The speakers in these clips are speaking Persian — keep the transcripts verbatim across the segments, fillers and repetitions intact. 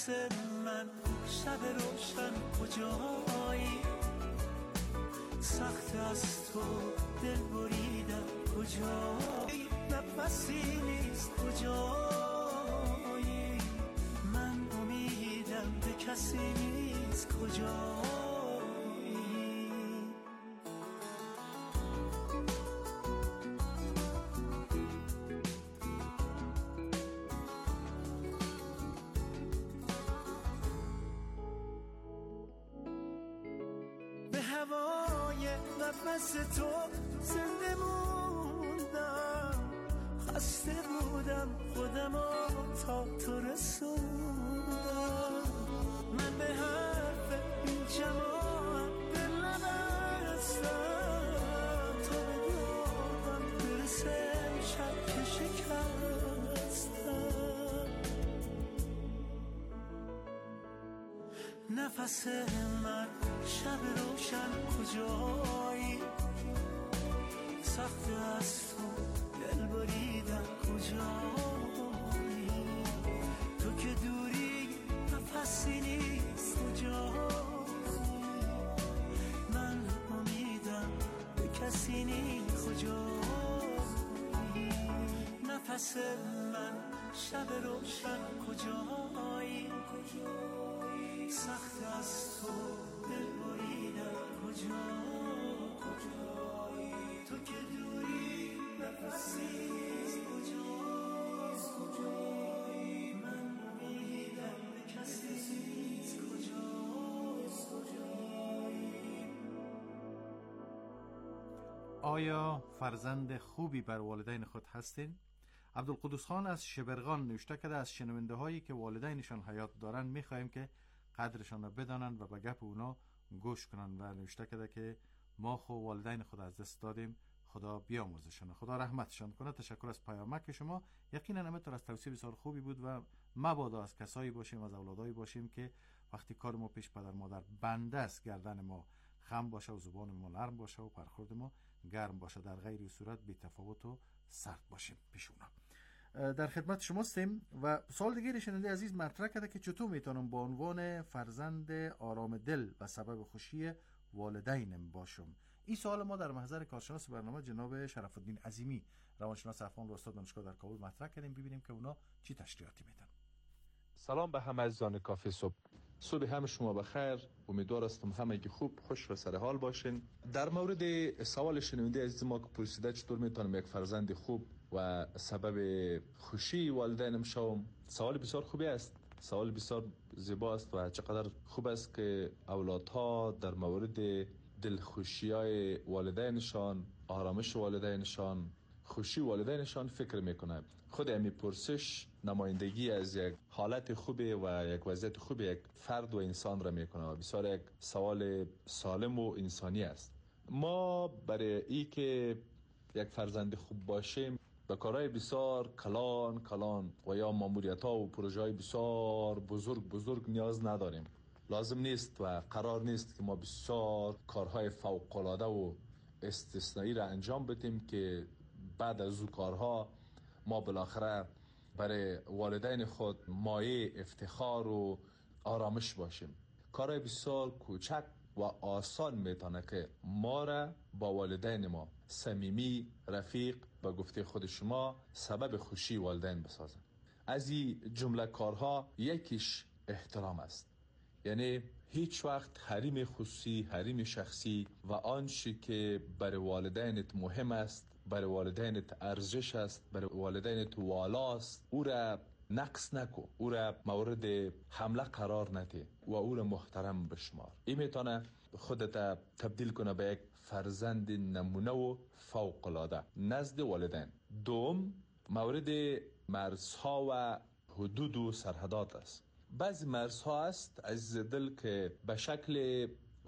من شب روشن کجایی، سخت از تو دل بریدم کجایی، نفسی نیست کجایی، من امیدم به کسی نیست کجایی. نفس تو زنده موندم، خسته بودم خودمو تا تو رسوندم، من به حرف این جماعت دل نبستم، تا به دادم برسه شب که شکستم. نفس من شب روشن کجایی، سخت از تو دل بریدم کجایی، تو که دوری نفسی نیست کجایی، من امیدم به کسی نیست کجایی. نفس من شب روشن کجایی، سخت از تو دل بریدم کجایی، تو که دوری نفسی کجایی، من امیدم به کسی نیست کجایی. آیا فرزند خوبی بر والدین خود هستین؟ عبدالقدوس خان از شبرغان نوشته کرده از شنونده هایی که والدینشان حیات دارن میخواهیم که قدرشان را بدانند و به گپ اونا گوش کنند و نوشته کرده که ما خو والدین خود از دست دادیم، خدا بیامرزشان، خدا رحمتشان کنه. تشکر از پیامک شما. یقینا همینطور از توصیه بسیار خوبی بود و مبادا از کسایی باشیم، از اولادایی باشیم که وقتی کار ما پیش پدر مادر بنده است گردن ما خم باشه و زبان ما نرم باشه و برخورد ما گرم باشه، در غیر صورت بی تفاوت و سرد باشیم پیش اونا. در خدمت شما هستیم و سوال دیگه شنونده عزیز مطرح کرده که چطور میتونم با عنوان فرزند آرام دل و سبب خوشی والدینم باشم. این سوال ما در محضر کارشناس برنامه جناب شرف الدین عظیمی روانشناس افغان و استاد دانشگاه در کابل مطرح کردیم، ببینیم که اونا چی تشریحاتی میدن. سلام به همه عزیزان کافی صبح. صبح همه شما بخیر. امیدوار هستم همگی خوب، خوش و سر حال باشین. در مورد سوال شنونده عزیز ما که پرسیده چطور میتونم یک فرزند خوب و سبب خوشی والدینم شوم، سوال بسیار خوبی است، سوال بسیار زیبا است و چقدر خوب است که اولادها در مورد دلخوشی‌های والدینشان، آرامش والدینشان، خوشی والدینشان فکر میکنه. خود امی پرسش نمایندگی از یک حالت خوبی و یک وضعیت خوبی یک فرد و انسان را میکنه و بسیار یک سوال سالم و انسانی است. ما برای ای که یک فرزند خوب باشیم به کارهای بسیار کلان کلان و یا ماموریت ها و پروژه های بسیار بزرگ بزرگ نیاز نداریم. لازم نیست و قرار نیست که ما بسیار کارهای فوق العاده و استثنایی را انجام بدیم که بعد از او کارها ما بالاخره برای والدین خود مایه افتخار و آرامش باشیم. کارهای بسیار کوچک و آسان میتونه که ما را با والدین ما صمیمی، رفیق به گفته خود شما سبب خوشی والدین بسازن. از این جمله کارها یکیش احترام است. یعنی هیچ وقت حریم خصوصی، حریم شخصی و آنچه که برای والدینت مهم است، برای والدینت ارزش است، برای والدینت والاست، او را نقص نکو، او را مورد حمله قرار نده و او را محترم بشمار. این میتونه خودت تبدیل کنه به یک فرزند نمونه و فوق العاده نزد والدین. دوم، مورد مرزها و حدود و سرحدات است. بعضی مرزها است عزیز دل که به شکل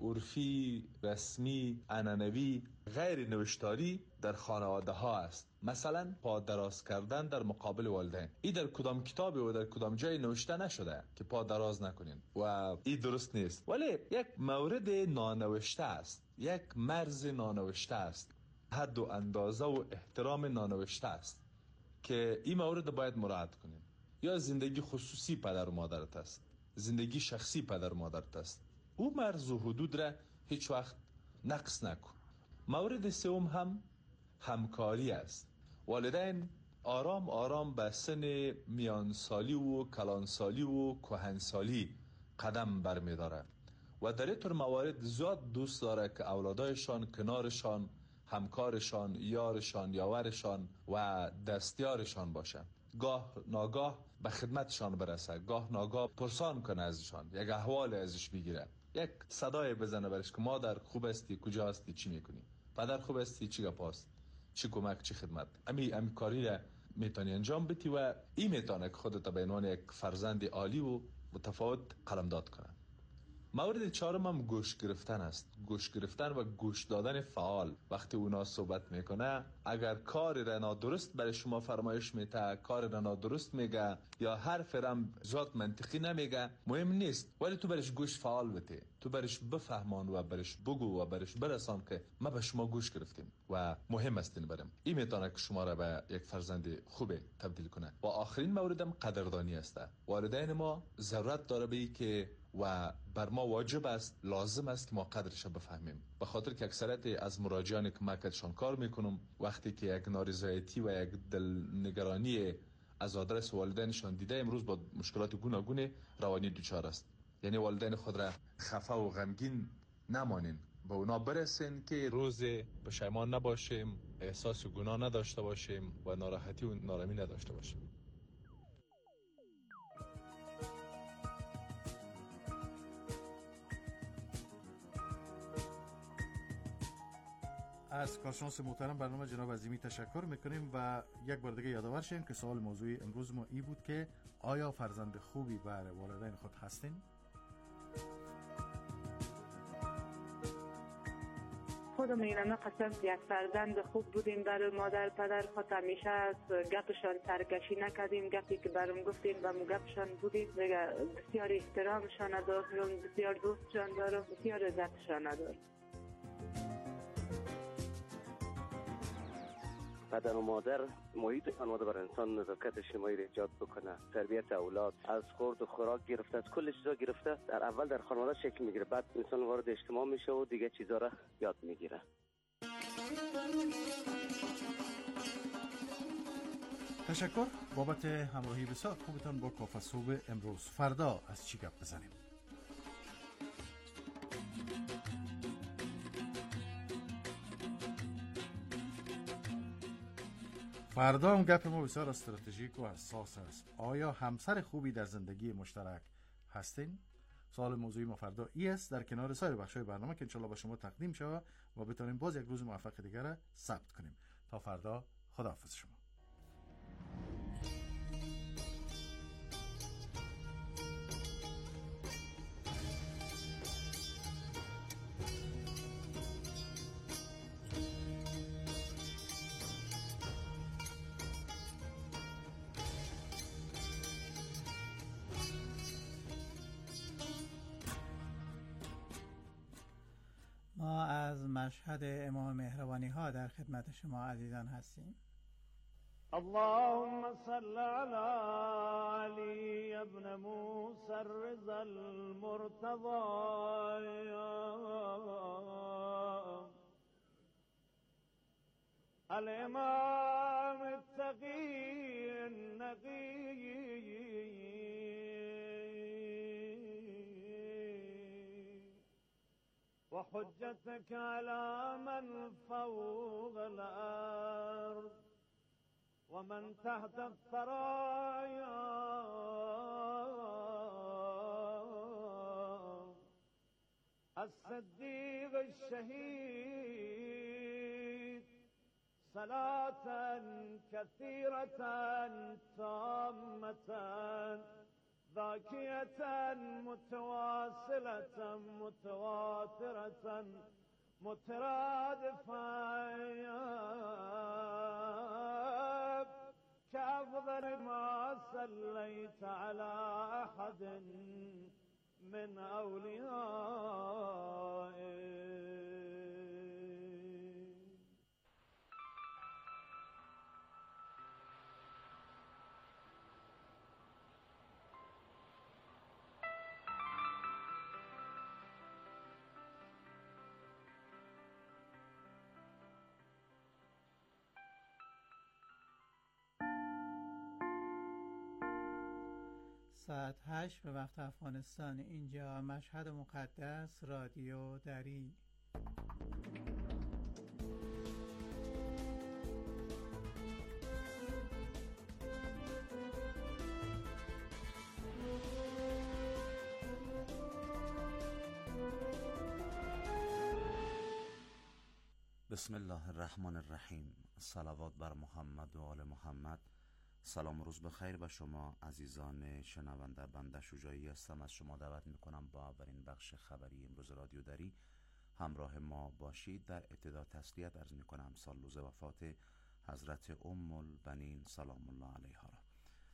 عرفی، رسمی، عنعنوی، غیر نوشتاری در خانواده ها است. مثلا پا دراز کردن در مقابل والدین، این در کدام کتابی و در کدام جای نوشته نشده که پا دراز نکنین و این درست نیست، ولی یک مورد نانوشته است، یک مرز نانوشته است، حد و اندازه و احترام نانوشته است که این مورد باید مراعات کنین. یا زندگی خصوصی پدر و مادرت است، زندگی شخصی پدر و مادرت است. او مرز و حدود را هیچ وقت نقص نکن. مورد سوم هم همکاری است. والدین آرام آرام به سن میانسالی و کلانسالی و کهنسالی قدم برمی‌داره و در این طور موارد زیاد دوست داره که اولادایشان کنارشان، همکارشان، یارشان، یاورشان و دستیارشان باشه. گاه ناگاه به خدمتشان برسه، گاه ناگاه پرسان کنه ازشان، یک احوال ازش بگیره، یک صدای بزنه برش که مادر خوب هستی، کجا هستی، چی میکنی؟ پدر خوب هستی، چی گپاست، چی کمک، چی خدمت. امی امی کاری را میتونی انجام بدی و این میتونه که خودت به عنوان یک فرزند عالی و متفاوت قلمداد کنه. مورد چهارم هم گوش گرفتن است. گوش گرفتن و گوش دادن فعال. وقتی اونا صحبت میکنه، اگر کار را نادرست برای شما فرمایش میده، کار را نادرست میگه یا حرف را زیاد منطقی نمیگه، مهم نیست، ولی تو برش گوش فعال بده، تو برش بفهمان و برش بگو و برش برسان که ما به شما گوش گرفتیم و مهم است این برم. این میتونه که شما را به یک فرزند خوب تبدیل کنه. و آخرین موردم قدردانی است. والدین ما ضرورت داره به که و بر ما واجب است، لازم است که ما قدرش بفهمیم. به خاطر که اکثریت از مراجعانی که من کدشان کار میکنم، وقتی که یک نارضایتی و یک دلنگرانی از آدرس والدینشان دیده، امروز با مشکلات گوناگون روانی دچار است. یعنی والدین خود را خفه و غمگین نمانین، به اونا برسین که روز پشیمان نباشیم، احساس گناه نداشته باشیم و ناراحتی و نارمی نداشته باشیم. از کارشناس محترم برنامه جناب عظیمی تشکر میکنیم و یک بار دیگه یادآور شیم که سوال موضوعی امروز ما ای بود که آیا فرزند خوبی برای والدین خود هستین؟ خودم اینا قسم یک فرزند خوب بودیم برای مادر پدر خود، همیشه از گپشان سرکشی نکردیم، گپی که برام گفتیم و مو گپشان بودیم، بسیار احترامشان دارم، بسیار دوستشان دارم، بسیار عزتشان دارم. پدر و مادر محیط خانواده بر انسان نزاکت اجتماعی را ایجاد بکنه. تربیت اولاد از خورد و خوراک گرفته، از کل چیزا گرفته، در اول در خانواده شکل میگیره، بعد انسان وارد اجتماع میشه و دیگه چیزا را یاد میگیره. تشکر بابت همراهی بسیار خوبتان با کافه صبح امروز. فردا از چی گپ بزنیم؟ فردا هم گپ ما بسیار استراتژیک و حساس است. آیا همسر خوبی در زندگی مشترک هستین؟ سوال موضوعی ما فردا ای است، در کنار سایر بخش‌های برنامه که انشالله به شما تقدیم شود و بتونیم باز یک روز موفق دیگر را ثبت کنیم. تا فردا، خداحافظ شما. ما از مشهد امام مهربانی ها در خدمت شما عزیزان هستیم. اللهم صل على علي ابن موسى الرضا المرتضى الامام التقي النقي وحجتك على من فوق الأرض ومن تحت الثرايا الصديق الشهيد صلاة كثيرة تامة ذاكية متواصلة متواترة مترادفة كأفضل ما صليت على أحد من أوليائك. ساعت هشت به وقت افغانستان. اینجا مشهد مقدس، رادیو دری. بسم الله الرحمن الرحیم. صلوات بر محمد و آل محمد. سلام و روز بخیر به شما عزیزان شنونده. بنده شجاعی هستم، از شما دعوت میکنم با اولین بخش خبری امروز رادیو دری همراه ما باشید. در ابتدا تسلیت عرض میکنم سال روز وفات حضرت ام البنین سلام الله علیها را.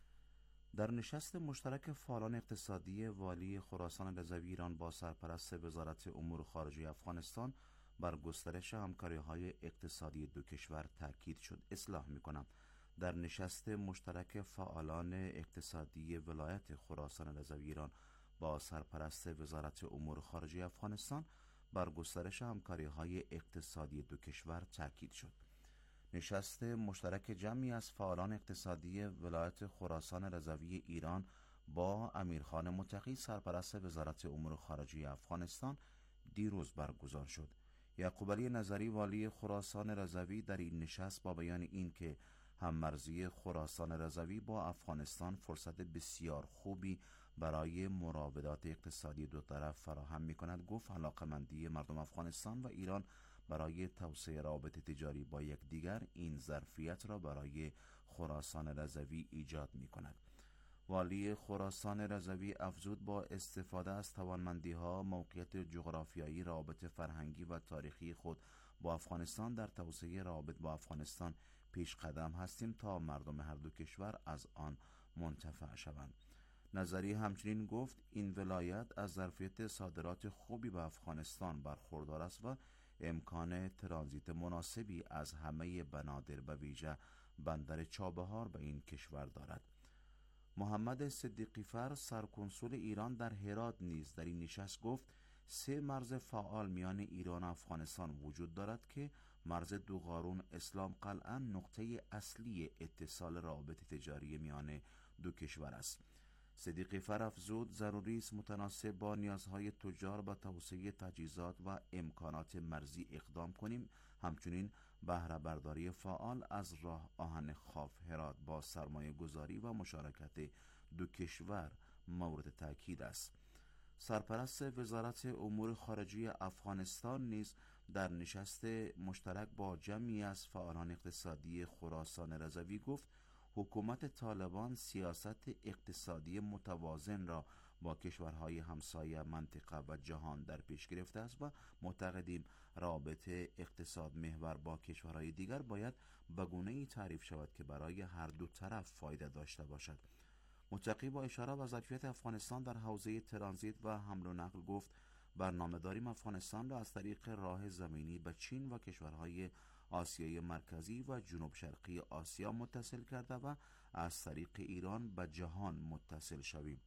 در نشست مشترک فعالان اقتصادی والی خراسان رضوی ایران با سرپرست وزارت امور خارجه افغانستان بر گسترش همکاری‌های اقتصادی دو کشور تاکید شد. اصلاح می‌کنم در نشست مشترک فعالان اقتصادی ولایت خراسان رضوی ایران با سرپرست وزارت امور خارجه افغانستان بر گسترش همکاری‌های اقتصادی دو کشور تاکید شد. نشست مشترک جمعی از فعالان اقتصادی ولایت خراسان رضوی ایران با امیرخان متقی سرپرست وزارت امور خارجه افغانستان دیروز برگزار شد. یعقوب علی نظری والی خراسان رضوی در این نشست با بیان این که هممرزی خراسان رضوی با افغانستان فرصت بسیار خوبی برای مراودات اقتصادی دو طرف فراهم می‌کند گفت علاقه‌مندی مردم افغانستان و ایران برای توسعه روابط تجاری با یکدیگر این ظرفیت را برای خراسان رضوی ایجاد می‌کند. والی خراسان رضوی افزود با استفاده از توانمندی‌ها، موقعیت جغرافیایی، روابط فرهنگی و تاریخی خود با افغانستان در توسعه روابط با افغانستان پیش قدم هستیم تا مردم هر دو کشور از آن منتفع شوند. نظری همچنین گفت این ولایت از ظرفیت صادرات خوبی به افغانستان برخوردار است و امکان ترانزیت مناسبی از همه بنادر به ویژه بندر چابهار به این کشور دارد. محمد صدیقی فر سرکنسول ایران در هرات نیز در این نشست گفت سه مرز فعال میان ایران و افغانستان وجود دارد که مرز دوغارون اسلام قلعه نقطه اصلی اتصال روابط تجاری میان دو کشور است. صدیقی فر افزود ضروری است متناسب با نیازهای تجار به توسعه تجهیزات و امکانات مرزی اقدام کنیم. همچنین بهره برداری فعال از راه آهن خاف هرات با سرمایه گذاری و مشارکت دو کشور مورد تاکید است. سرپرست وزارت امور خارجه افغانستان نیز در نشست مشترک با جمعی از فعالان اقتصادی خراسان رضوی گفت حکومت طالبان سیاست اقتصادی متوازن را با کشورهای همسایه منطقه و جهان در پیش گرفته است و معتقدیم رابطه اقتصاد محور با کشورهای دیگر باید به گونه‌ای تعریف شود که برای هر دو طرف فایده داشته باشد. متقی با اشاره به ظرفیت افغانستان در حوزه ترانزیت و حمل و نقل گفت برنامه داریم افغانستان را از طریق راه زمینی به چین و کشورهای آسیای مرکزی و جنوب شرقی آسیا متصل کرده و از طریق ایران به جهان متصل شویم.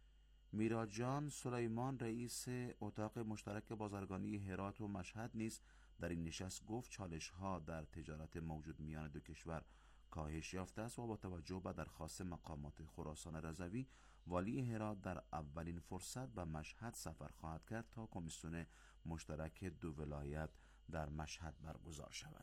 میراجان سلیمان رئیس اتاق مشترک بازرگانی هرات و مشهد نیز در این نشست گفت چالش ها در تجارت موجود میان دو کشور کاهش یافته است و با توجه به درخواست مقامات خراسان رضوی والی هرات در اولین فرصت به مشهد سفر خواهد کرد تا کمیسیون مشترک دو ولایت در مشهد برگزار شود.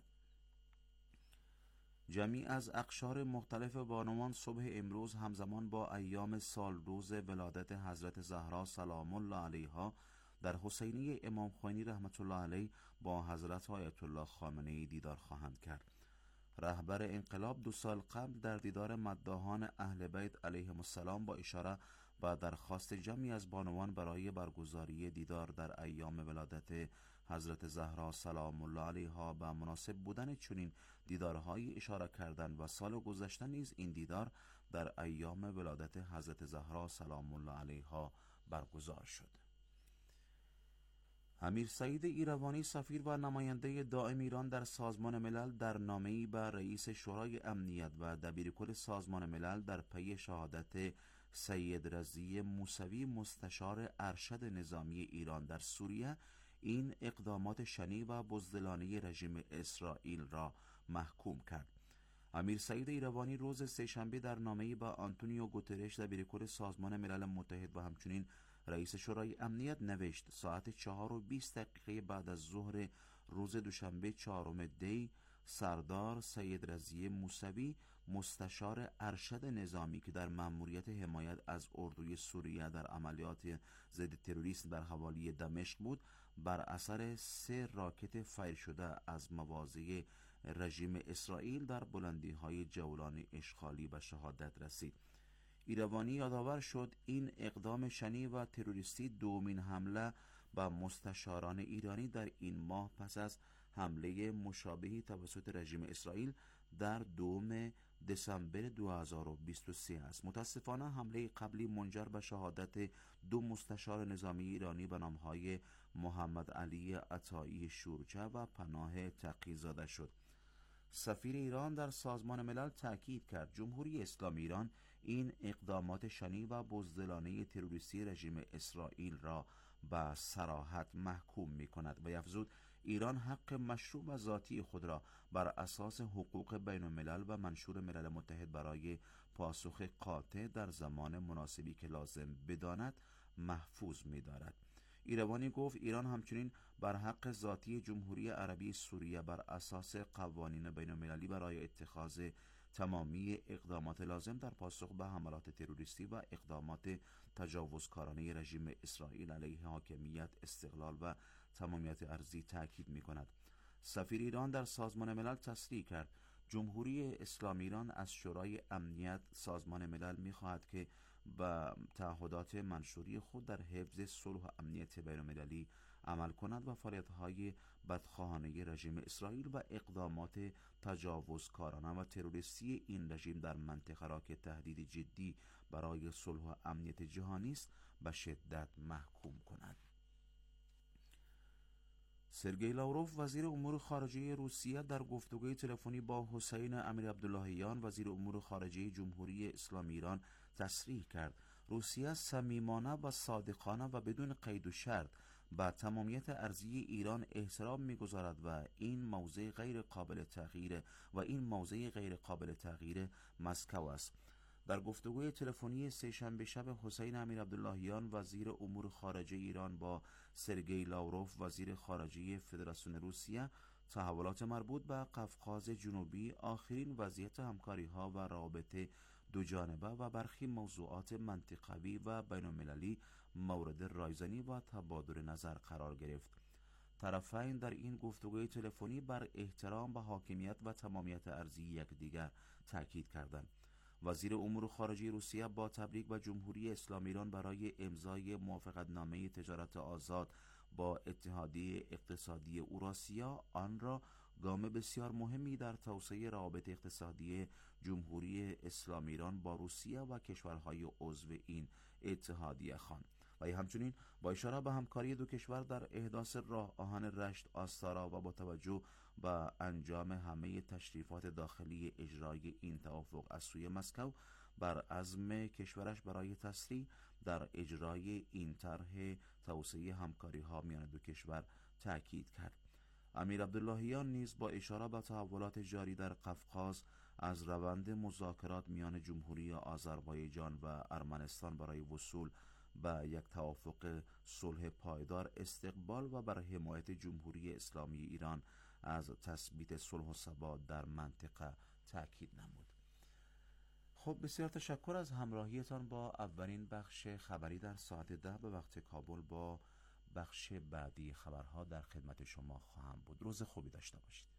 جمعی از اقشار مختلف بانوان صبح امروز همزمان با ایام سال روز ولادت حضرت زهرا سلام الله علیها در حسینیه امام خمینی رحمت الله علیه با حضرت آیت الله خامنه‌ای دیدار خواهند کرد. رهبر انقلاب دو سال قبل در دیدار مداحان اهل بیت علیهم السلام با اشاره به درخواست جمعی از بانوان برای برگزاری دیدار در ایام ولادت حضرت زهرا سلام الله علیها به مناسب بودن چنین دیدارهایی اشاره کردند و سال گذشته نیز این دیدار در ایام ولادت حضرت زهرا سلام الله علیها برگزار شد. امیر سعید ایروانی سفیر و نماینده دائم ایران در سازمان ملل در نامه‌ای به رئیس شورای امنیت و دبیرکل سازمان ملل در پی شهادت سید رضی موسوی مستشار ارشد نظامی ایران در سوریه این اقدامات شنی و بزدلانه رژیم اسرائیل را محکوم کرد. امیر سعید ایروانی روز سه‌شنبه در نامه‌ای به آنتونیو گوترش دبیرکل سازمان ملل متحد و همچنین رئیس شورای امنیت نوشت ساعت چهار و بیست دقیقه بعد از ظهر روز دوشنبه چهارم دی سردار سید رضیه موسوی مستشار ارشد نظامی که در مأموریت حمایت از اردوی سوریه در عملیات ضد تروریسم در حوالی دمشق بود بر اثر سه راکت فایر شده از مواضع رژیم اسرائیل در بلندی‌های جولان اشغالی به شهادت رسید. ایروانی یادآور شد این اقدام شنی و تروریستی دومین حمله به مستشاران ایرانی در این ماه پس از حمله مشابهی توسط رژیم اسرائیل در دوم دسامبر دو هزار و بیست و سه است. متاسفانه حمله قبلی منجر به شهادت دو مستشار نظامی ایرانی به نامهای محمد علی عطایی شورچه و پناه تقی‌زاده شد. سفیر ایران در سازمان ملل تأکید کرد جمهوری اسلامی ایران این اقدامات شنی و بزدلانه تروریستی رژیم اسرائیل را به صراحت محکوم می کند و افزود ایران حق مشروع و ذاتی خود را بر اساس حقوق بین الملل و منشور ملل متحد برای پاسخ قاطع در زمان مناسبی که لازم بداند محفوظ می دارد. ایروانی گفت ایران همچنین بر حق ذاتی جمهوری عربی سوریه بر اساس قوانین بین المللی برای اتخاذ تمامی اقدامات لازم در پاسخ به حملات تروریستی و اقدامات تجاوزکارانه رژیم اسرائیل علیه حاکمیت، استقلال و تمامیت ارضی تاکید می کند. سفیر ایران در سازمان ملل تصریح کرد جمهوری اسلامی ایران از شورای امنیت سازمان ملل می خواهد که به تعهدات منشوری خود در حفظ صلح و امنیت بین المللی عمل کند و فعالیت‌های بدخواهانه رژیم اسرائیل و اقدامات تجاوزکارانه و تروریستی این رژیم در منطقه را که تهدید جدی برای صلح و امنیت جهانی است به شدت محکوم کند. سرگئی لاوروف وزیر امور خارجه روسیه در گفتگوی تلفنی با حسین امیر عبداللهیان وزیر امور خارجه جمهوری اسلامی ایران تصریح کرد روسیه صمیمانه و صادقانه و بدون قید و شرط به تمامیت ارضی ایران احترام می‌گذارد و این موضع غیر قابل تغییر و این موضع غیر قابل تغییر مسکو است. در گفتگوی تلفنی سه‌شنبه شب حسین امیر عبداللهیان وزیر امور خارجه ایران با سرگئی لاوروف وزیر خارجه فدراسیون روسیه تحولات مربوط به قفقاز جنوبی، آخرین وضعیت همکاری‌ها و روابط دو جانبه و برخی موضوعات منطقوی و بین‌المللی مورد رایزنی و تبادل نظر قرار گرفت. طرفین در این گفتگوی تلفنی بر احترام به حاکمیت و تمامیت ارضی یکدیگر تاکید کردند. وزیر امور خارجه روسیه با تبریک به جمهوری اسلامی ایران برای امضای موافقتنامه تجارت آزاد با اتحادیه اقتصادی اوراسیا آن را گام بسیار مهمی در توسعه روابط اقتصادی جمهوری اسلامی ایران با روسیه و کشورهای عضو این اتحادیه خواند و همچنین با اشاره به همکاری دو کشور در احداث راه آهن رشت آستارا و با توجه به انجام همه تشریفات داخلی اجرای این توافق از سوی مسکو بر عزم کشورش برای تسریع در اجرای این طرح توسعه همکاری ها میان دو کشور تاکید کرد. امیر عبداللهیان نیز با اشاره به تحولات جاری در قفقاز از روند مذاکرات میان جمهوری آذربایجان و ارمنستان برای وصول به یک توافق صلح پایدار استقبال و بر حمایت جمهوری اسلامی ایران از تثبیت صلح و ثبات در منطقه تاکید نمود. خب بسیار تشکر از همراهیتان با اولین بخش خبری در ساعت ده به وقت کابل. با بخش بعدی خبرها در خدمت شما خواهم بود. روز خوبی داشته باشید.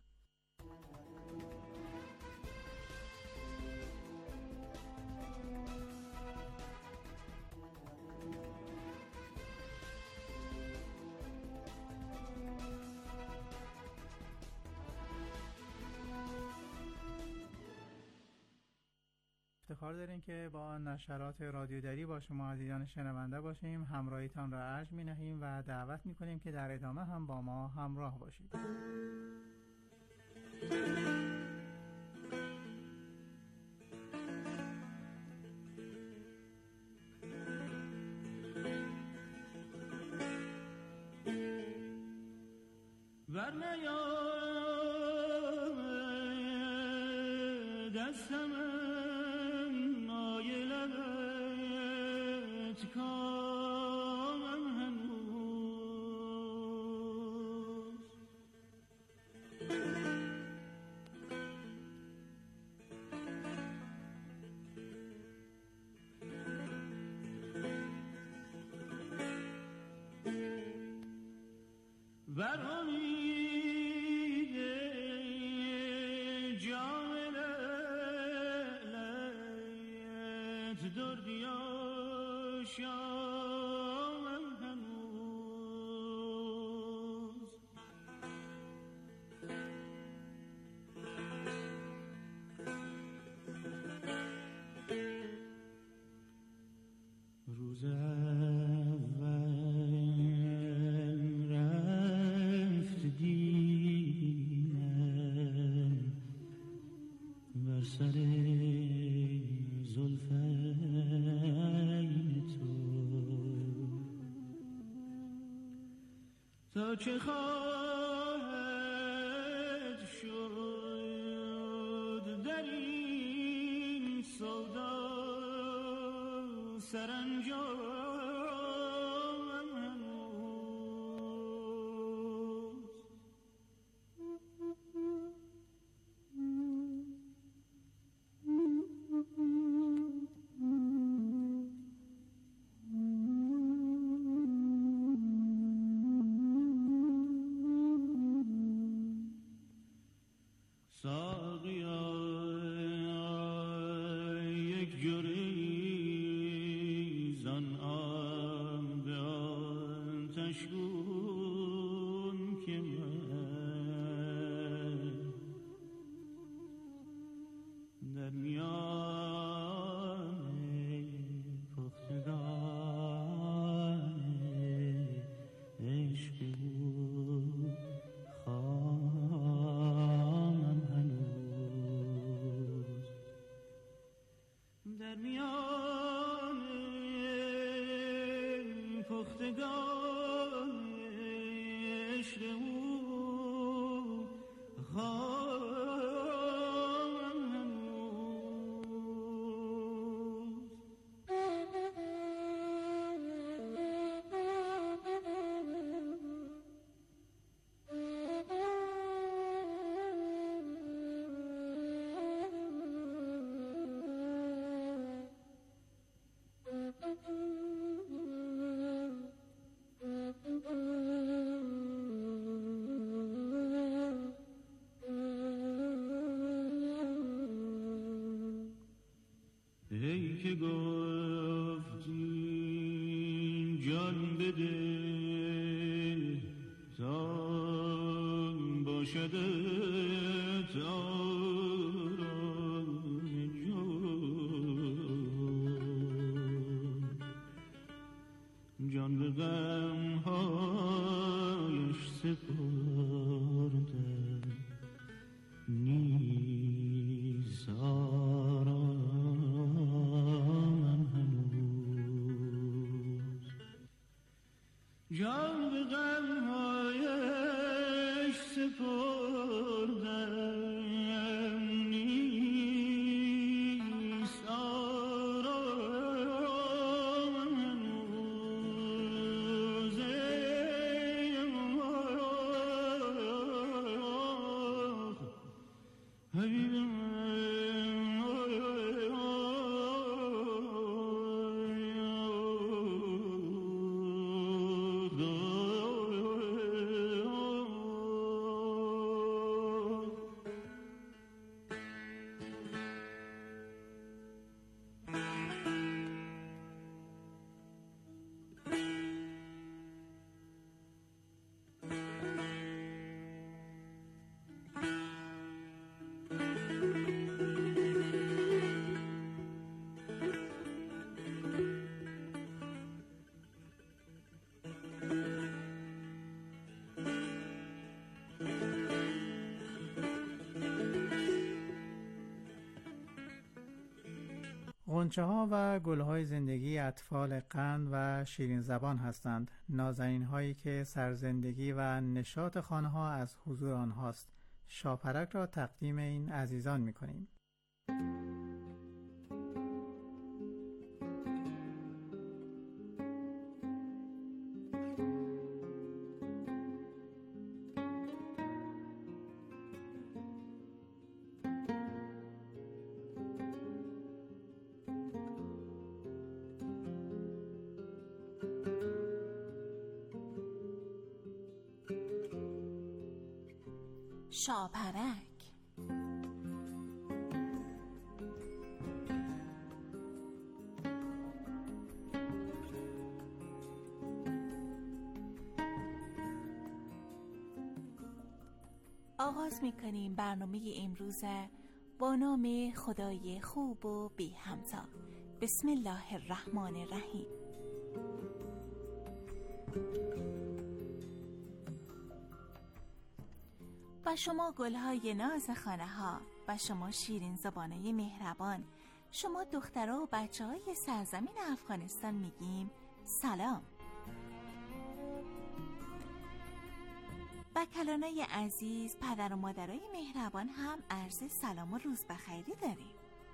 افتخار داریم که با نشرات رادیودری با شما عزیزان شنونده باشیم. همراهیتان را ارج می نهیم و دعوت می کنیم که در ادامه هم با ما همراه باشید. دستم مایلت کامم هنوز بر امید جام لعلت دردی آشامم هنوز روز سر زلفین تو تا چه خواهد شد در این سودا سرانجام ای که گفتی جان بده تا باشدت آرام جان جان به غمهایش سپردم نیز آرامم هنوز جان به غمهایش سپردم نیز آرامم هنوز ای آه حبیبم غنچه ها و گل های زندگی اطفال قند و شیرین زبان هستند، نازنین هایی که سرزندگی و نشاط خانه ها از حضور آنهاست. شاپرک را تقدیم این عزیزان می کنیم. شاپرک. آغاز میکنیم برنامه امروز با نام خدای خوب و بی همتا. بسم الله الرحمن الرحیم. و شما گلهای ناز خانه ها، و شما شیرین زبانه مهربان، شما دخترها و بچه های سرزمین افغانستان میگیم سلام. و کلانای عزیز، پدر و مادرای مهربان هم عرض سلام و روز بخیری داریم.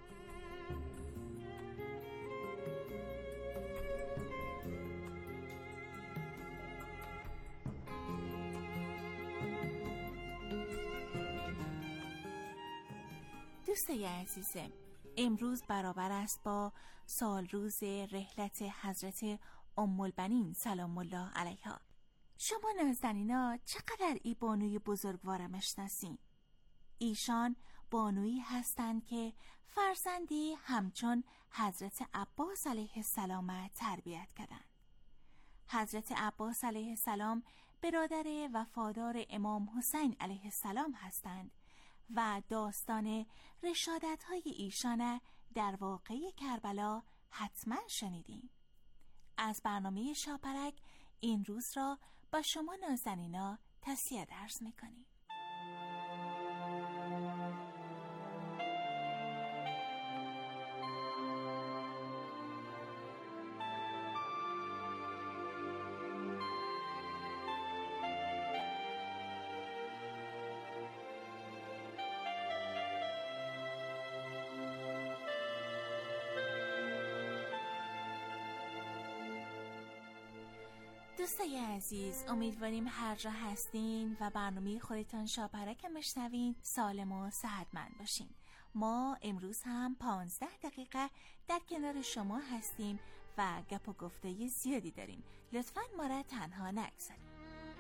دوستای عزیزم، امروز برابر است با سال روز رحلت حضرت ام البنین سلام الله علیها. شما نازنینا چقدر ای بانوی بزرگوار میشناسین؟ ایشان بانویی هستند که فرزندی همچون حضرت عباس علیه السلام تربیت کردند. حضرت عباس علیه السلام برادر وفادار امام حسین علیه السلام هستند و داستان رشادت‌های ایشان در واقعه کربلا حتما شنیدین. از برنامه شاپرک این روز را با شما نازنینا تسلیت عرض می‌کنیم. دوستای عزیز، امیدواریم هر جا هستین و برنامه خودتان شاپرک مشنوین سالم و صحتمند باشین. ما امروز هم پانزده دقیقه در کنار شما هستیم و گپ و گفته زیادی داریم. لطفاً ما را تنها نگذارید.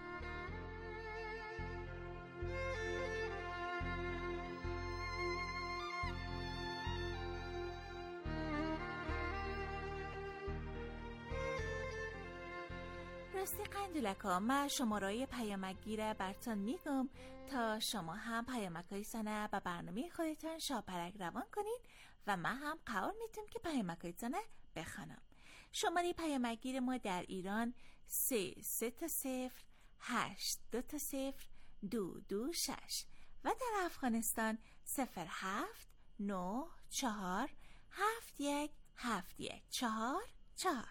راستی قندولکا، من شمارای پیامکگی را براتون میگم تا شما هم پیامکای سنه به برنامه خودتان شاپرک روان کنین و من هم قرار میتونم که پیامکای سنه بخونم. شماره پیامکگی ما در ایران سه سه تا صفر هشت دو تا صفر دو دو شش و در افغانستان صفر هفت نه چهار هفت یک هفت یک چهار چهار.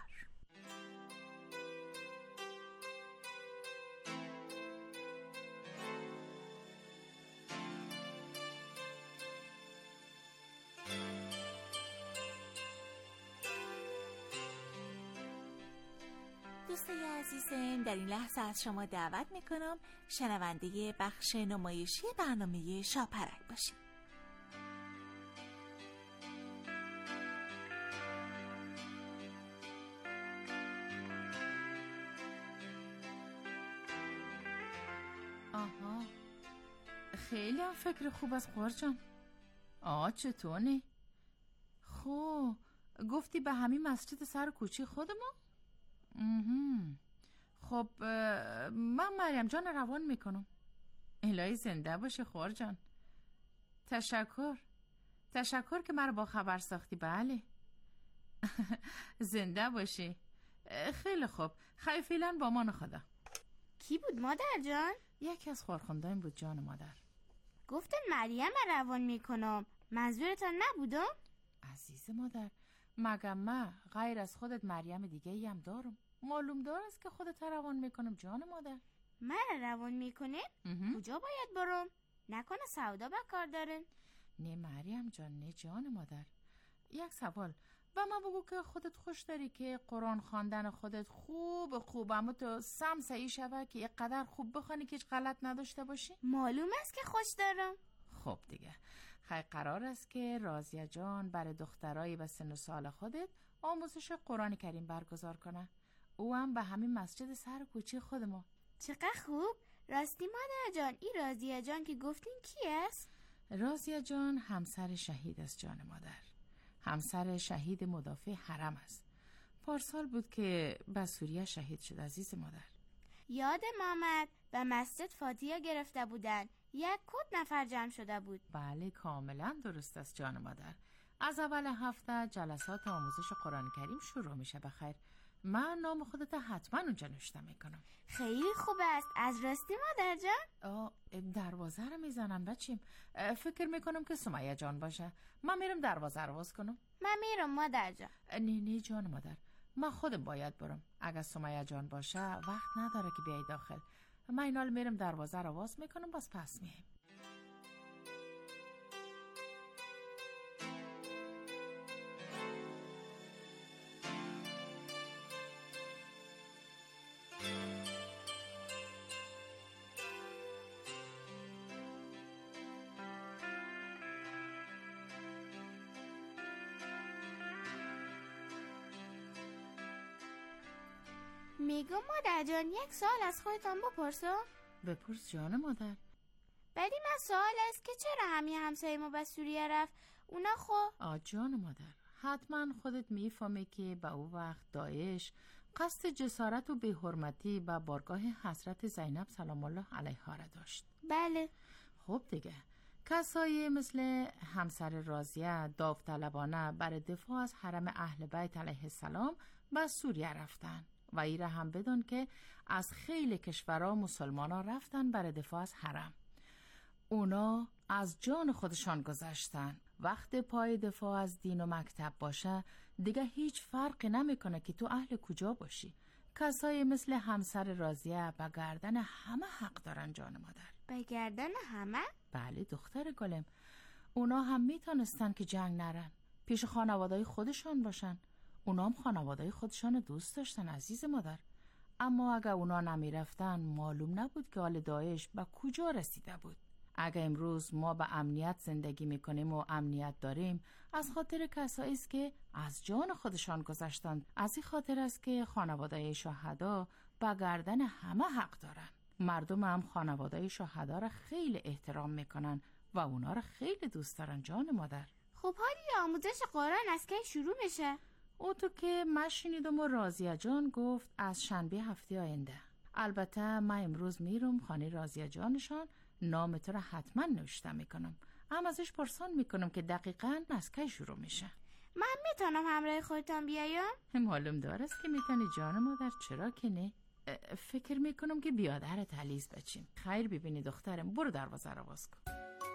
دوستای عزیزم، در این لحظه از شما دعوت میکنم شنونده بخش نمایشی برنامه شاپرک باشید. آها، خیلی هم فکر خوب از خور جان. آه چطوری؟ خب گفتی به همین مسجد سر کوچه خودمون؟ مهم. خب من مریم جان روان میکنم. الهی زنده باشه خور جان. تشکر تشکر که مرا با خبر ساختی. بله زنده باشی. خیلی خوب، خیلی فعلا با مان خدا. کی بود مادر جان؟ یکی از خورخوندان بود جان مادر. گفتن مریم روان میکنم، منظورتان نبودم؟ عزیز مادر، مگه من غیر از خودت مریم دیگه ای هم دارم؟ معلوم دار است که خودت روان میکنم جان مادر. من روان میکنه؟ کجا باید برم؟ نکنه سودا به کار دارن؟ نه مریم جان، نه جان مادر. یک سوال، و ما بگو که خودت خوش داری که قرآن خواندن خودت خوب خوب اما تو سم سعی شوه که یک قدر خوب بخوانی که هیچ غلط نداشته باشی؟ معلوم است که خوش دارم. خب دیگه خیلی قرار است که راضیه جان برای دخترای به سن و سال خودت آموزش قرآن کریم برگزار کنه، او هم به همین مسجد سر کوچه خود ما. چقدر خوب. راستی مادر جان، این راضیه جان که گفتین کی است؟ راضیه جان همسر شهید است جان مادر، همسر شهید مدافع حرم است. پارسال بود که به سوریه شهید شد عزیز مادر. یادم آمد به مسجد فاتحه گرفته بودن، یک کد نفر جمع شده بود. بله کاملا درست است جان مادر. از اول هفته جلسات آموزش قرآن کریم شروع میشه. بخیر، من نام خودت حتما اونجا نوشته میکنم. خیلی خوب است. از راستی مادر جان؟ آه دروازه رو میزنن بچیم. فکر میکنم که سمیه جان باشه. من میرم دروازه رو باز کنم. من میرم مادر جان. نه نه جان مادر، من خودم باید برم. اگر سمیه جان باشه وقت نداره که بیای داخل. من اینال میرم دروازه رو باز میکنم، باز پس میایم. میگم مادر جان، یک سال از خودتان بپرسم؟ بپرس جان مادر. ولی من سوال است که چرا همین همسایه ما به سوریه رفت؟ اونا خو آ جان مادر، حتما خودت میفهمی که به او وقت داعش قصد جسارت و بی‌حرمتی به بارگاه حضرت زینب سلام الله علیها را داشت. بله. خب دیگه کسایی مثل همسر راضیه داوطلبانه برای دفاع از حرم اهل بیت علیه السلام به سوریه رفتن و ایره هم بدون که از خیلی کشورها مسلمان ها رفتن برای دفاع از حرم. اونا از جان خودشان گذاشتن. وقت پای دفاع از دین و مکتب باشه دیگه هیچ فرقی نمیکنه که تو اهل کجا باشی. کسایی مثل همسر راضیه به گردن همه حق دارن جان مادر. به گردن همه؟ بله دختر گلم، اونا هم میتونستن که جنگ نرن، پیش خانوادهای خودشان باشن. اونا هم خانوادهای خودشان دوست داشتن عزیز مادر. اما اگه اونا نمیرفتن معلوم نبود که حال داعش به کجا رسیده بود. اگه امروز ما به امنیت زندگی میکنیم و امنیت داریم از خاطر کسایی است که از جان خودشان گذاشتند. از این خاطر است که خانواده شهدا به گردن همه حق دارن. مردم هم خانواده شهدا را خیلی احترام میکنن و اونا را خیلی دوست دارن جان مادر. خب حالی آموزش قرآن از کی شروع میشه؟ او تو که من شنیدم و راضیه جان گفت از شنبه هفته آینده. البته من امروز میرم خانه راضیه جانشان، نام تو را حتما نوشته میکنم. هم ازش پرسان میکنم که دقیقاً از کی شروع میشه. من میتونم همراه خودتان بیایم؟ معلوم دارست که میتونی جان مادر، چرا که نه؟ فکر میکنم که بیادر تلیز بچیم. خیر ببینی دخترم، برو دروازه رو باز کن.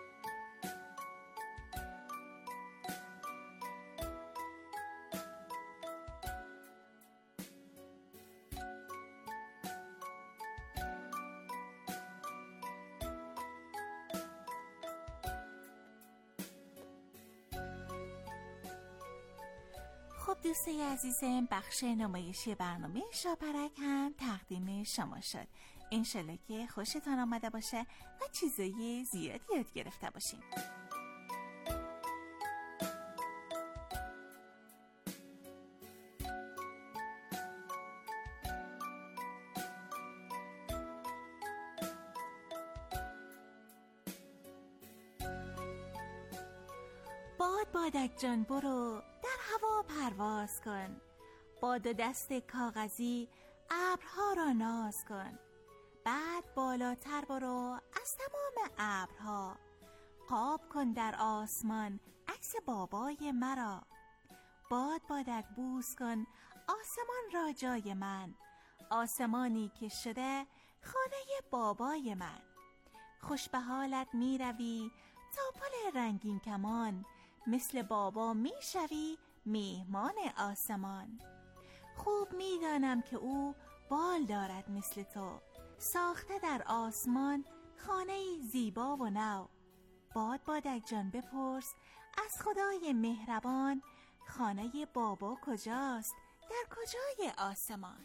خب دوستای عزیزم، بخش نمایشی برنامه شاپرک هم تقدیم شما شد. انشالله که خوشتان آمده باشه و چیزای زیادی یاد گرفته باشین. باد بادک جان برو در هوا پرواز کن، باد و دست کاغذی ابرها را ناز کن، بعد بالاتر برو از تمام ابرها، قاب کن در آسمان عکس بابای مرا، باد بادک بوس کن آسمان را جای من، آسمانی که شده خانه بابای من، خوش به حالت می روی تا پل رنگین کمان، مثل بابا می شوی میهمان آسمان. خوب می دانم که او بال دارد مثل تو، ساخته در آسمان خانه زیبا و نو، باد بادک جان بپرس از خدای مهربان، خانه بابا کجاست در کجای آسمان؟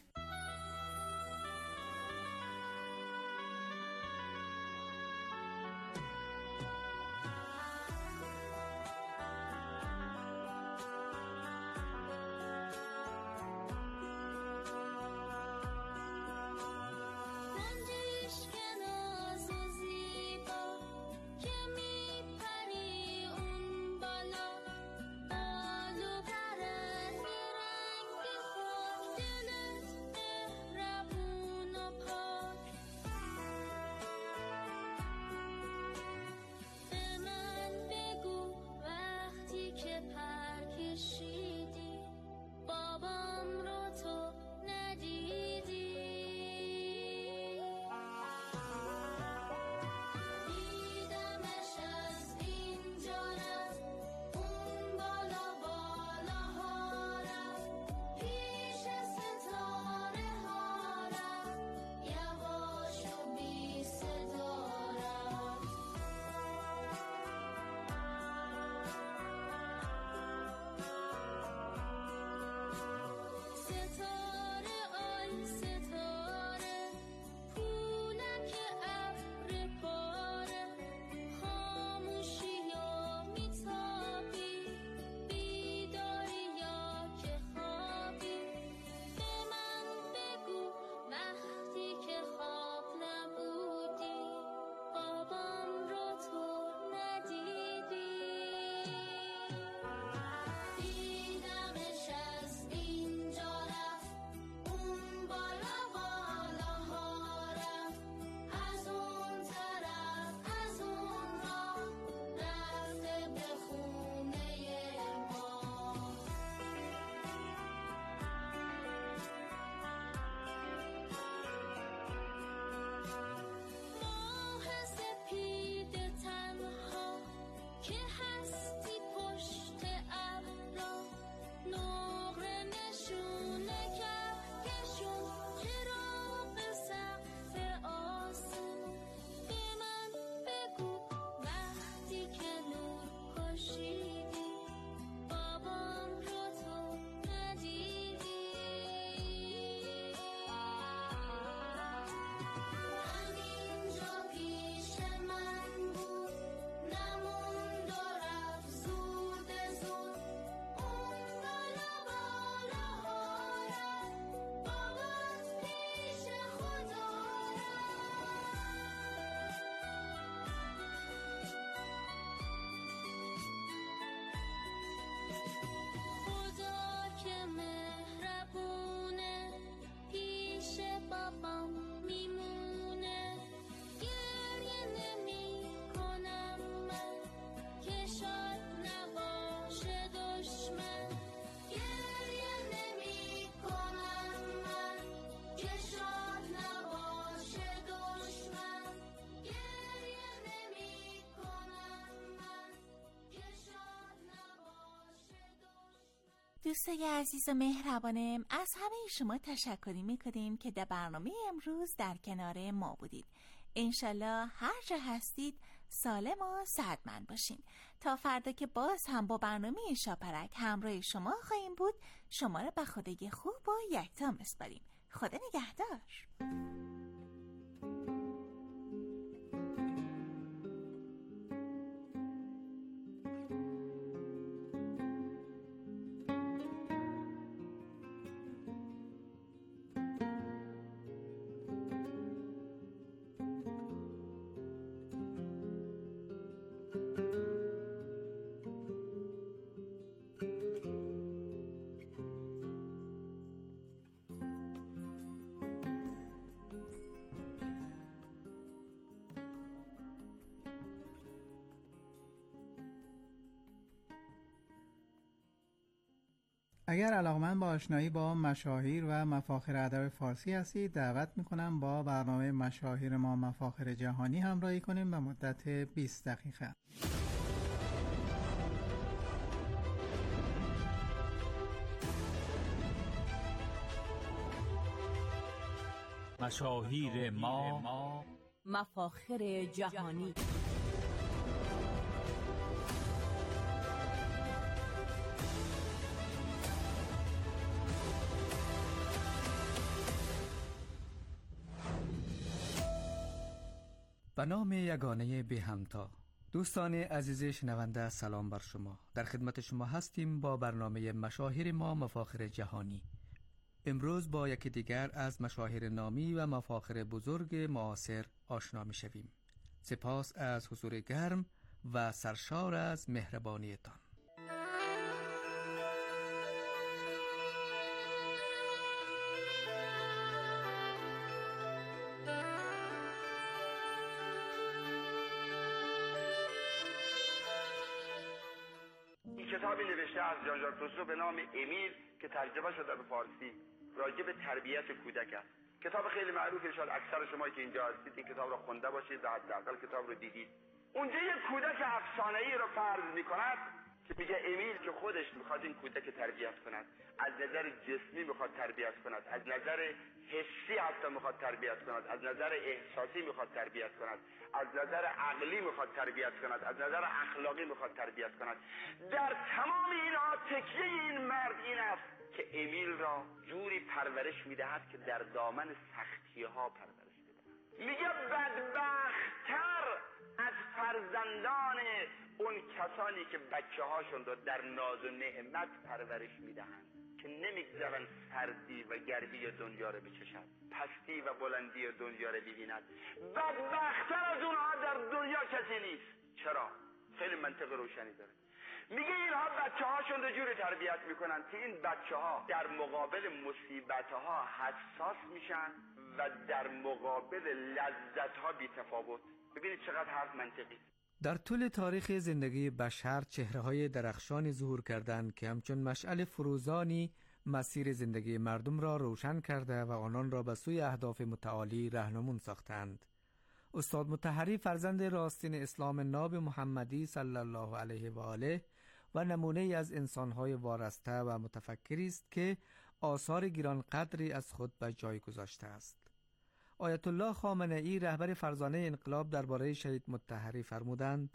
دوستای عزیز و مهربانم، از همه شما تشکری میکنیم که در برنامه امروز در کنار ما بودید. انشالله هر جا هستید سالم و صحتمند باشین. تا فردا که باز هم با برنامه شاپرک همراه شما خواهیم بود. شما را به خدای خوب و یکتا میسپاریم. خدا نگهدار. اگر علاقمند به آشنایی با مشاهیر و مفاخر ادب فارسی هستید، دعوت میکنم با برنامه مشاهیر ما مفاخر جهانی همراهی کنیم به مدت بیست دقیقه. مشاهیر ما مفاخر جهانی. به نام یگانه بی همتا. دوستان عزیز شنونده سلام بر شما. در خدمت شما هستیم با برنامه مشاهیر ما مفاخر جهانی. امروز با یکی دیگر از مشاهیر نامی و مفاخر بزرگ معاصر آشنا می شویم. سپاس از حضور گرم و سرشار از مهربانیتان. کتابی نوشته از ژان ژاک روسو به نام امیل که ترجمه شده به فارسی راجع به تربیت کودک است. کتاب خیلی معروفه، شاید اکثر شما که اینجا هستید این کتاب را خونده باشید و حداقل کتاب رو دیدید. اونجا یک کودک افسانه‌ای رو فرض می‌کند که میگه امیل که خودش میخواد این کودک تربیت کند، از نظر جسمی میخواد تربیت کند، از نظر حسی حتی میخواد تربیت کند، از نظر احساسی میخواد تربیت کند، از نظر عقلی میخواد تربیت کند، از نظر اخلاقی میخواد تربیت کند. در تمام اینها تکیه این مرد این است که امیل را جوری پرورش میدهد که در دامن سختی ها پرورش میدهد. میگه بدبخت‌تر از فرزندان اون کسانی که بچه هاشون رو در ناز و نعمت پرورش میدهند که نمیگذارن سردی و گرمی دنیا رو بچشند، پستی و بلندی دنیا رو ببیند. بدبخت‌تر از اونها در دنیا کسی نیست. چرا؟ خیلی منطق روشنی داره. میگه اینها بچه هاشون رو جوری تربیت میکنن که این بچه ها در مقابل مصیبت ها حساس میشن و در مقابل لذت ها بی تفاوت. ببینید چقدر حرف منطقی. در طول تاریخ زندگی بشر چهره‌های درخشانی ظهور کردند که همچون مشعل فروزانی مسیر زندگی مردم را روشن کرده و آنان را به سوی اهداف متعالی راهنمون ساختند. استاد مطهری فرزند راستین اسلام ناب محمدی صلی الله علیه و آله و نمونه از انسان‌های وارسته و متفکری است که آثار گرانقدری از خود به جای گذاشته است. آیت الله خامنه‌ای رهبر فرزانه انقلاب درباره شهید مطهری فرمودند: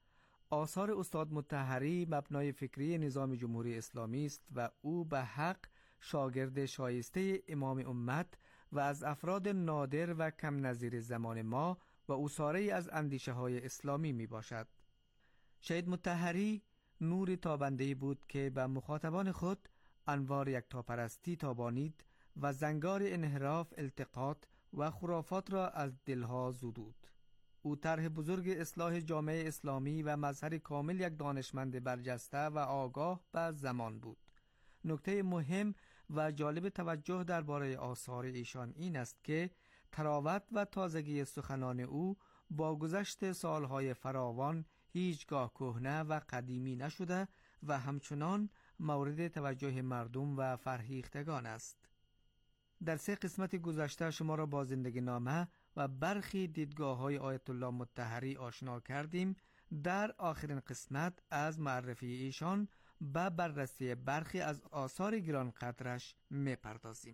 آثار استاد مطهری مبنای فکری نظام جمهوری اسلامی است و او به حق شاگرد شایسته امام امت و از افراد نادر و کم نظیر زمان ما و اسطوره‌ای از اندیشه های اسلامی می باشد. شهید مطهری نور تابنده‌ای بود که به مخاطبان خود انوار یکتاپرستی تابانید و زنگار انحراف، التقاط و خرافات را از دلها زدود. او طرح بزرگ اصلاح جامعه اسلامی و مظهر کامل یک دانشمند برجسته و آگاه به زمان بود. نکته مهم و جالب توجه درباره آثار ایشان این است که تراوت و تازگی سخنان او با گذشت سالهای فراوان هیچگاه کهنه و قدیمی نشده و همچنان مورد توجه مردم و فرهیختگان است. در سه قسمت گذشته شما را با زندگی نامه و برخی دیدگاه‌های آیت الله مطهری آشنا کردیم. در آخرین قسمت از معرفی ایشان به بررسی برخی از آثار گرانقدرش می‌پردازیم.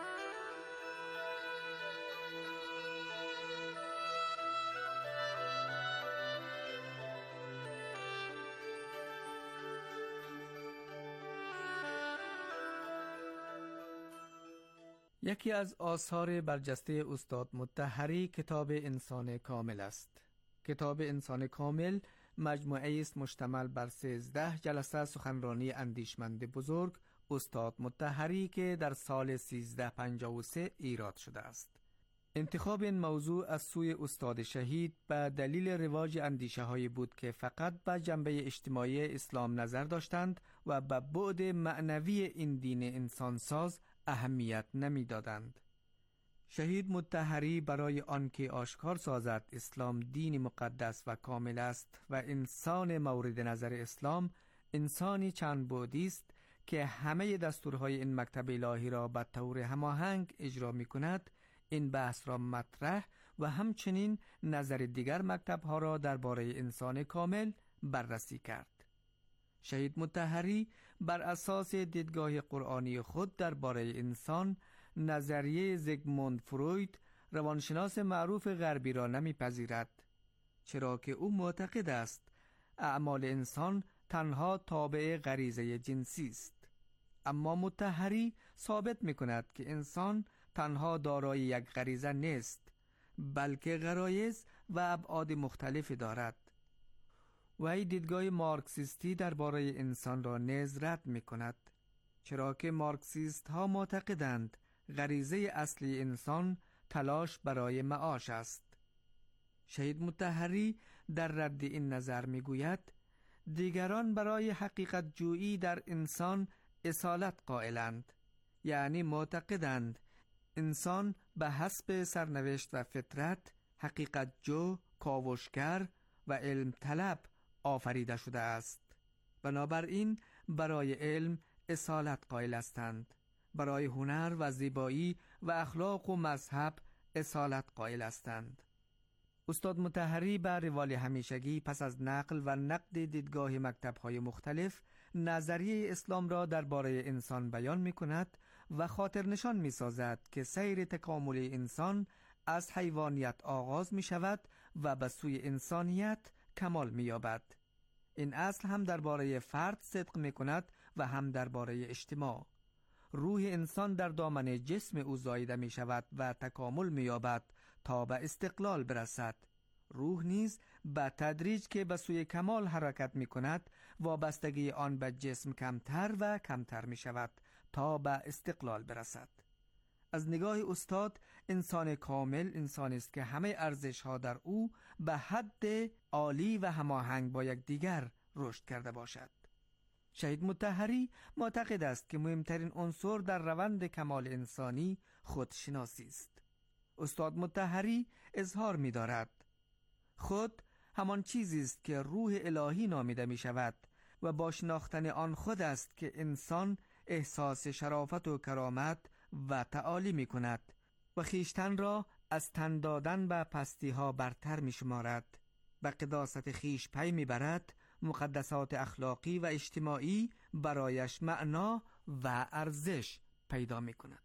یکی از آثار برجسته استاد مطهری کتاب انسان کامل است. کتاب انسان کامل مجموعه است مشتمل بر سیزده جلسه سخنرانی اندیشمند بزرگ استاد مطهری که در سال سیزده پنجاه و سه ایراد شده است. انتخاب این موضوع از سوی استاد شهید به دلیل رواج اندیشه هایی بود که فقط به جنبه اجتماعی اسلام نظر داشتند و به بعد معنوی این دین انسانساز اهمیت نمی دادند. شهید مطهری برای آنکه آشکار سازد اسلام دین مقدس و کامل است و انسان مورد نظر اسلام انسانی چند بعدی است که همه دستورهای این مکتب الهی را به طور هماهنگ اجرا می کند، این بحث را مطرح و همچنین نظر دیگر مکتب‌ها را درباره انسان کامل بررسی کرد. شهید مطهری بر اساس دیدگاه قرآنی خود درباره انسان نظریه زیگموند فروید روانشناس معروف غربی را نمیپذیرد، چرا که او معتقد است اعمال انسان تنها تابع غریزه جنسی است. اما مطهری ثابت می‌کند که انسان تنها دارای یک غریزه نیست، بلکه غرایز و ابعاد مختلفی دارد. و این دیدگاه مارکسیستی درباره انسان را نیز رد می کند، چرا که مارکسیست ها معتقدند غریزه اصلی انسان تلاش برای معاش است. شهید مطهری در رد این نظر می گوید دیگران برای حقیقت جویی در انسان اصالت قائلند، یعنی معتقدند انسان به حسب سرنوشت و فطرت حقیقت جو، کاوشگر و علم طلب آفریده شده است. بنابراین برای علم اصالت قائل هستند، برای هنر و زیبایی و اخلاق و مذهب اصالت قائل هستند. استاد مطهری به روال همیشگی پس از نقل و نقد دیدگاه مکتب‌های مختلف نظریه اسلام را درباره انسان بیان می‌کند و خاطر نشان می‌سازد که سیر تکامل انسان از حیوانیت آغاز می‌شود و به سوی انسانیت کمال می‌یابد. این اصل هم درباره فرد صدق می‌کند و هم درباره اجتماع. روح انسان در دامن جسم او زاییده می‌شود و تکامل می‌یابد تا به استقلال برسد. روح نیز به تدریج که به سوی کمال حرکت می کند وابستگی آن به جسم کمتر و کمتر می شود تا به استقلال برسد. از نگاه استاد انسان کامل انسانی است که همه ارزش ها در او به حد عالی و هماهنگ با یکدیگر رشد کرده باشد. شهید مطهری معتقد است که مهمترین عنصر در روند کمال انسانی خودشناسی است. استاد مطهری اظهار می دارد خود همان چیزی است که روح الهی نامیده می شود و با شناختن آن خود است که انسان احساس شرافت و کرامت و تعالی می کند و خیشتن را از تن دادن به پستی ها برتر می شمارد. به قداست خیش پی می برد، مقدسات اخلاقی و اجتماعی برایش معنا و ارزش پیدا می کند.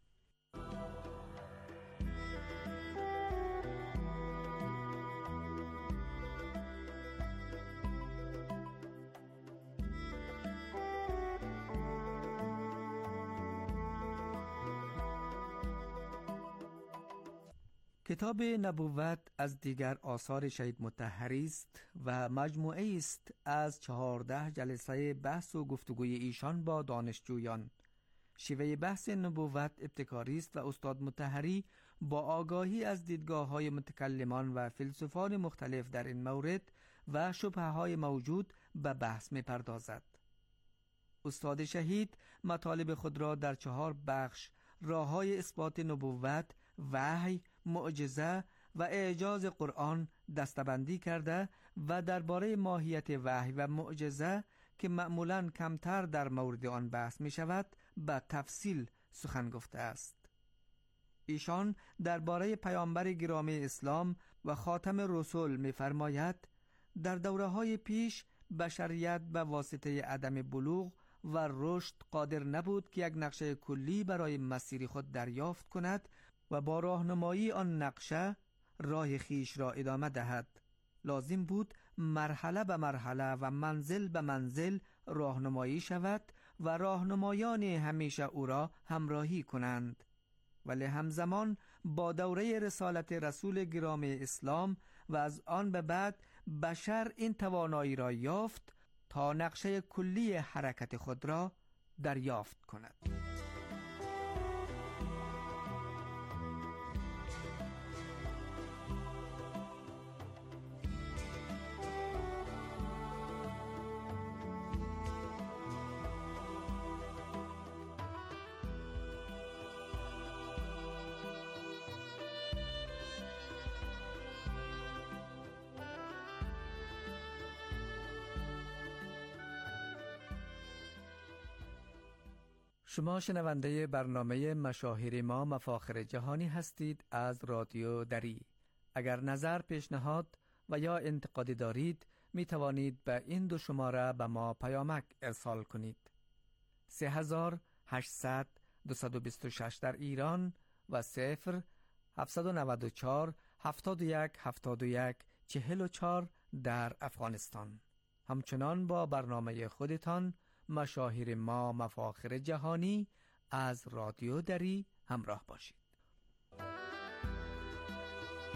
کتاب نبوت از دیگر آثار شهید مطهری است و مجموعه است از چهارده جلسه بحث و گفتگوی ایشان با دانشجویان. شیوه بحث نبوت ابتکاری است و استاد مطهری با آگاهی از دیدگاه‌های متکلمان و فیلسوفان مختلف در این مورد و شبهه‌های موجود به بحث می‌پردازد. استاد شهید مطالب خود را در چهار بخش راه‌های اثبات نبوت، وحی، معجزه و اعجاز قرآن دسته‌بندی کرده و درباره ماهیت وحی و معجزه که معمولاً کمتر در مورد آن بحث می شود به تفصیل سخن گفته است. ایشان درباره پیامبر گرامی اسلام و خاتم رسول می فرماید در دوره‌های پیش بشریت به واسطه عدم بلوغ و رشد قادر نبود که یک نقشه کلی برای مسیر خود دریافت کند و با راهنمایی آن نقشه راه خیش را ادامه دهد. لازم بود مرحله به مرحله و منزل به منزل راهنمایی شود و راهنمایان همیشه او را همراهی کنند. ولی همزمان با دوره رسالت رسول گرامی اسلام و از آن به بعد بشر این توانایی را یافت تا نقشه کلی حرکت خود را دریافت کند. شما شنونده برنامه مشاهیر ما مفاخر جهانی هستید از رادیو دری. اگر نظر، پیشنهاد و یا انتقادی دارید می توانید به این دو شماره به ما پیامک ارسال کنید. سه هزار هشتصد دویست و بیست و شش در ایران و صفر هفتصد و نود و چهار هفتاد و یک هفتاد و یک چهل و چهار در افغانستان. همچنان با برنامه خودتان مشاهیر ما مفاخر جهانی از رادیو دری همراه باشید.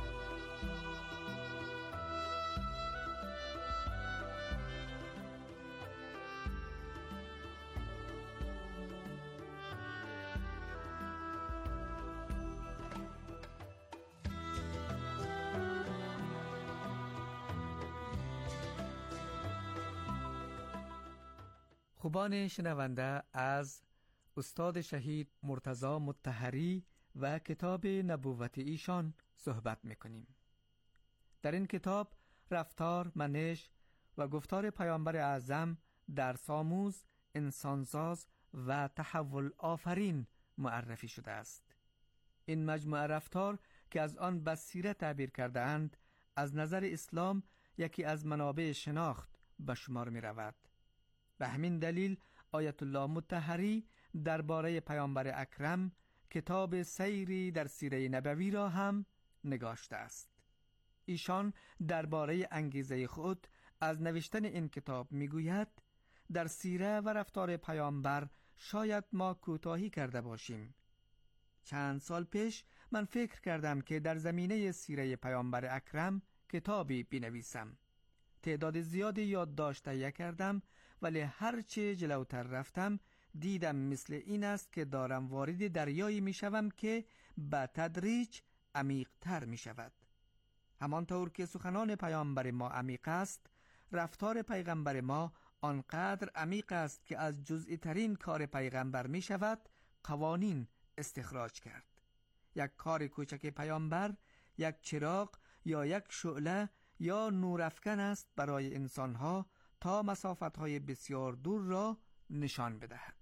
خوبان شنونده، از استاد شهید مرتضی مطهری و کتاب نبوت ایشان صحبت میکنیم. در این کتاب رفتار، منش و گفتار پیامبر اعظم در ساموز، انسانساز و تحول آفرین معرفی شده است. این مجموعه رفتار که از آن بصیره تعبیر کرده اند، از نظر اسلام یکی از منابع شناخت به شمار می رود. به همین دلیل آیت الله مطهری درباره پیامبر اکرم کتاب سیری در سیره نبوی را هم نگاشته است. ایشان درباره انگیزه خود از نوشتن این کتاب می گوید: در سیره و رفتار پیامبر شاید ما کوتاهی کرده باشیم. چند سال پیش من فکر کردم که در زمینه سیره پیامبر اکرم کتابی بنویسم. تعداد زیادی یادداشت تهیه کردم، ولی هرچه جلوتر رفتم دیدم مثل این است که دارم وارد دریایی می شوم که به تدریج عمیق تر می شود. همانطور که سخنان پیامبر ما عمیق است، رفتار پیغمبر ما آنقدر عمیق است که از جزئی ترین کار پیغمبر می شود قوانین استخراج کرد. یک کار کوچک پیامبر یک چراغ یا یک شعله یا نورافکن است برای انسانها تا مسافتهای بسیار دور را نشان بدهد.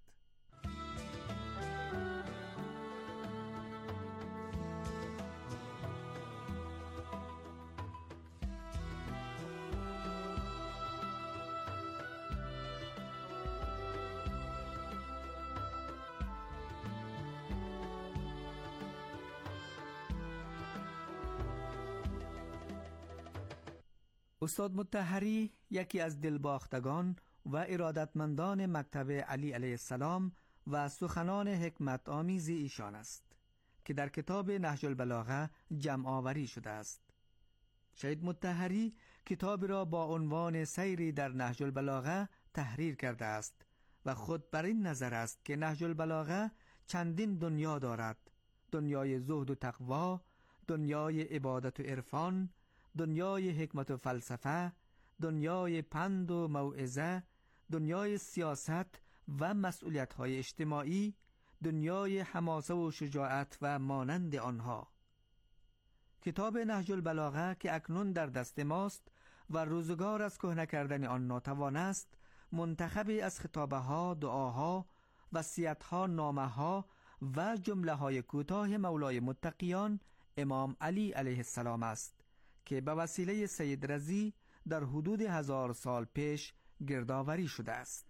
استاد مطهری یکی از دلباختگان و ارادتمندان مکتب علی علیه السلام و سخنان حکمت آمیز ایشان است که در کتاب نهج البلاغه جمع آوری شده است. شهید مطهری کتاب را با عنوان سیری در نهج البلاغه تحریر کرده است و خود بر این نظر است که نهج البلاغه چندین دنیا دارد: دنیای زهد و تقوا، دنیای عبادت و عرفان، دنیای حکمت و فلسفه، دنیای پند و موعظه، دنیای سیاست و مسئولیت‌های اجتماعی، دنیای حماسه و شجاعت و مانند آنها. کتاب نهج البلاغه که اکنون در دست ماست و روزگار از کهنه کردن آن ناتوان است، منتخبی از خطابه‌ها، دعاها، وصیت‌ها، نامه‌ها و جمله‌های کوتاه مولای متقیان امام علی علیه السلام است که به وسیله سید رضی در حدود هزار سال پیش گردآوری شده است.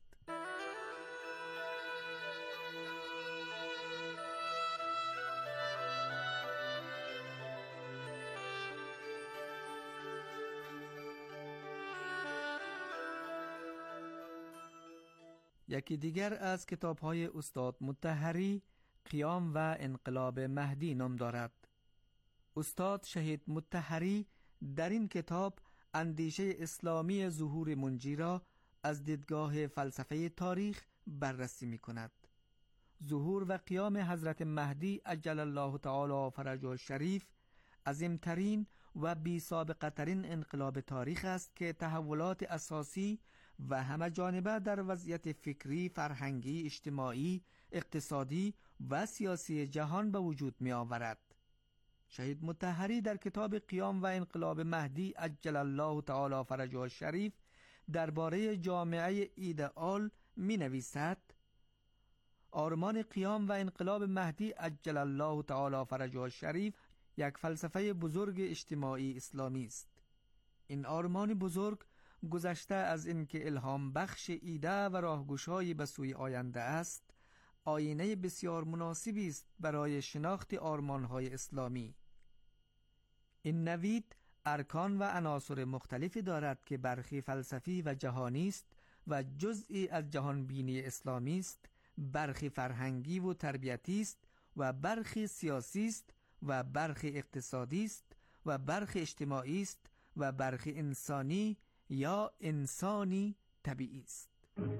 یکی دیگر از کتاب‌های استاد مطهری قیام و انقلاب مهدی نام دارد. استاد شهید مطهری در این کتاب اندیشه اسلامی ظهور منجی را از دیدگاه فلسفه تاریخ بررسی می کند. ظهور و قیام حضرت مهدی عجل الله تعالی فرجه الشریف عظیمترین و بی سابقه ترین انقلاب تاریخ است که تحولات اساسی و همه جانبه در وضعیت فکری، فرهنگی، اجتماعی، اقتصادی و سیاسی جهان به وجود می آورد. شهید مطهری در کتاب قیام و انقلاب مهدی عجل الله تعالی فرجه الشریف درباره جامعه ایدئال می نویسد: آرمان قیام و انقلاب مهدی عجل الله تعالی فرجه الشریف یک فلسفه بزرگ اجتماعی اسلامی است. این آرمان بزرگ گذشته از اینکه الهام بخش ایده و راهگشایی به سوی آینده است، آینه بسیار مناسبی است برای شناخت آرمان‌های اسلامی. این نوید ارکان و عناصر مختلفی دارد که برخی فلسفی و جهانی است و جزئی از جهانبینی اسلامی است، برخی فرهنگی و تربیتی است و برخی سیاسی است و برخی اقتصادی است و برخی اجتماعی است و برخی انسانی یا انسانی طبیعی است.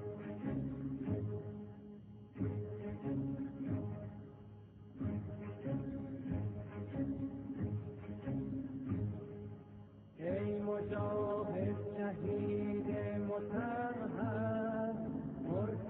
ای مجاهد شهید مطهر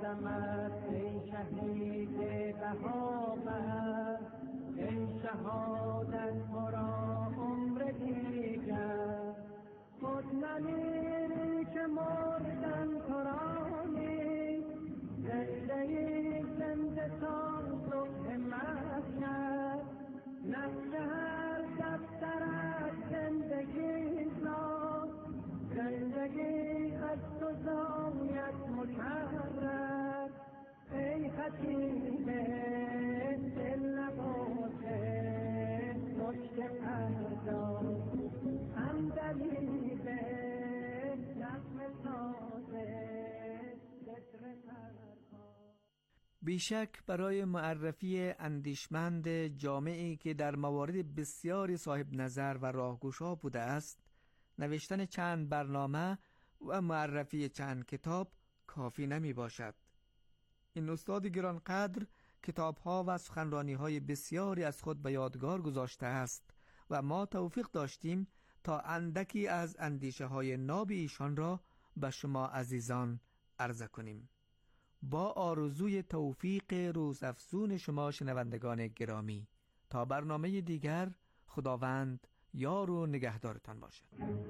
سپردمت ای شهید بهابر، ای شهادت تو را عمر دیگر. خود نمیری که مردن تو را نیست، زنده ای زنده ساز و همت کرد. نفس هر دفتر از زندگی ساز، زندگی از تو زاید مکرر. ای خطیب دل نباته نکته پرداز، همدلیب نغمه سازه ذکر پرواز. بیشک برای معرفی اندیشمند جامعی که در موارد بسیاری صاحب نظر و راهگشا بوده است، نوشتن چند برنامه و معرفی چند کتاب کافی نمی باشد. این استاد گرانقدر کتاب‌ها و سخنرانی‌های بسیاری از خود به یادگار گذاشته است و ما توفیق داشتیم تا اندکی از اندیشه‌های ناب ایشان را به شما عزیزان عرضه کنیم. با آرزوی توفیق روزافزون شما شنوندگان گرامی، تا برنامه دیگر خداوند یار و نگهدارتان باشد.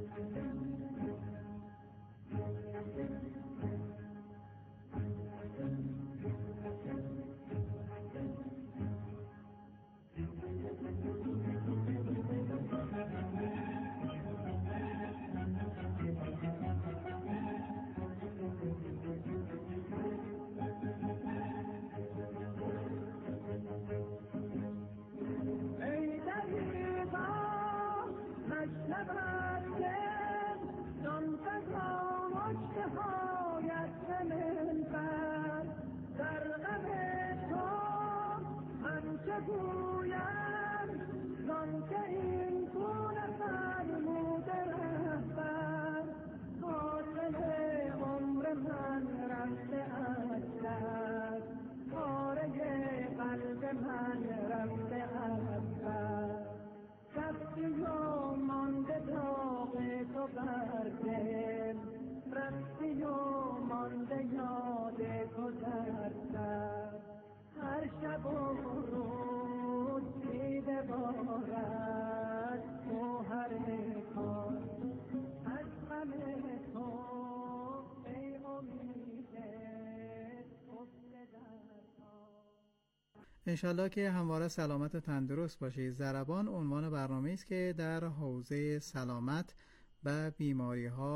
هر شب و روز دیده بارد گوهر کار، از غم تو ای امید گفته در انشالله که همواره سلامت و تندرست باشید. ضربان عنوان برنامه است که در حوزه سلامت و بیماری ها